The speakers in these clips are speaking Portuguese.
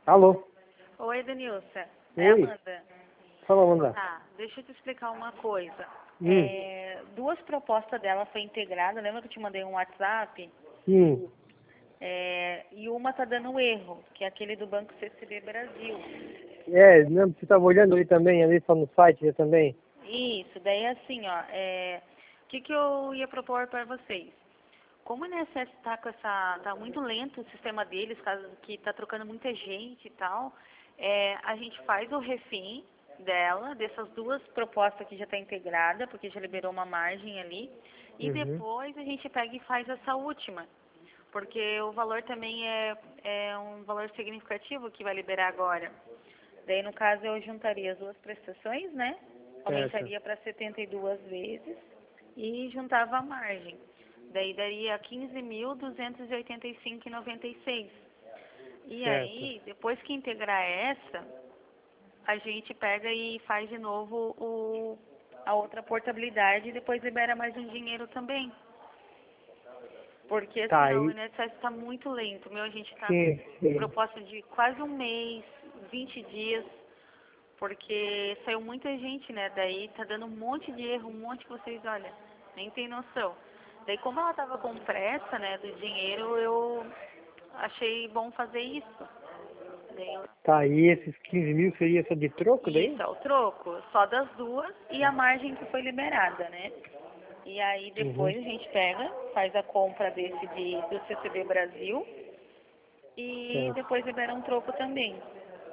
Alô? Oi, Denilson. Oi. É a Amanda. Fala, Amanda. Tá, deixa eu te explicar uma coisa. Hum. Duas propostas dela foi integrada, lembra que eu te mandei um WhatsApp? Sim. E uma tá dando erro, que é aquele do Banco CCB Brasil. Não, você estava olhando ali também, ali só no site já também? Isso, daí assim, ó, o que eu ia propor para vocês? Como o INSS tá muito lento o sistema deles, caso que tá trocando muita gente e tal, a gente faz o refém dela, dessas duas propostas que já está integrada, porque já liberou uma margem ali, e Uhum. depois a gente pega e faz essa última, porque o valor também é um valor significativo que vai liberar agora. Daí, no caso, eu juntaria as duas prestações, né? Certo. Aumentaria para 72 vezes e juntava a margem. Daí daria 15.285,96. E Certo. aí, depois que integrar essa, a gente pega e faz de novo a outra portabilidade e depois libera mais um dinheiro também. Porque Tá assim, ó, o aí. INSS está muito lento. Meu, a gente está Sim, com sim. proposta de quase um mês, 20 dias, porque saiu muita gente, né? Daí tá dando um monte de erro, um monte que vocês, olha, nem tem noção. Daí como ela tava com pressa, né, do dinheiro, eu achei bom fazer isso. Daí, Tá aí, esses 15 mil seria só de troco daí? isso, é o troco, só das duas e a margem que foi liberada, né? E aí Uhum. depois a gente pega, faz a compra do CCB Brasil e Certo. depois libera um troco também.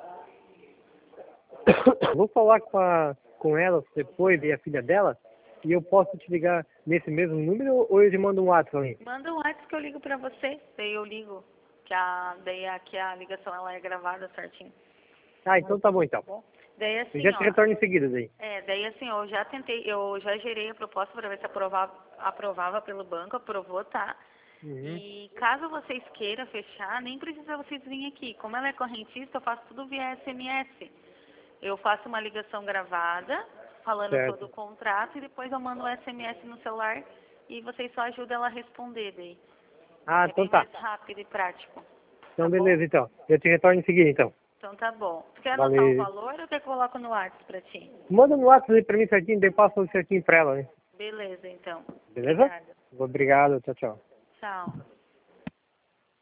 Vou falar com ela depois e a filha dela, e eu posso te ligar nesse mesmo número ou eu te mando um WhatsApp ali? Manda um WhatsApp que eu ligo pra você, daí eu ligo, daí aqui a ligação ela é gravada certinho, Ah, então tá bom então. tá bom? Daí Eu assim, já te ó, retorno em seguida daí. daí assim, eu já gerei a proposta para ver se aprovava pelo banco, aprovou, tá? Uhum. E caso vocês queiram fechar, nem precisa vocês virem aqui. Como ela é correntista, eu faço tudo via SMS. Eu faço uma ligação gravada, falando todo o Certo. contrato, e depois eu mando o SMS no celular e vocês só ajudam ela a responder daí. Ah, É então bem tá. mais rápido e prático. Tá Então bom? beleza então. Eu te retorno em seguida então. Então tá bom. Tu quer anotar o Valeu. valor ou quer que eu coloque no WhatsApp pra ti? Manda no WhatsApp aí pra mim certinho, daí passa certinho pra ela, né? Beleza, então. Beleza? Obrigada. Obrigado, tchau, tchau. Tchau.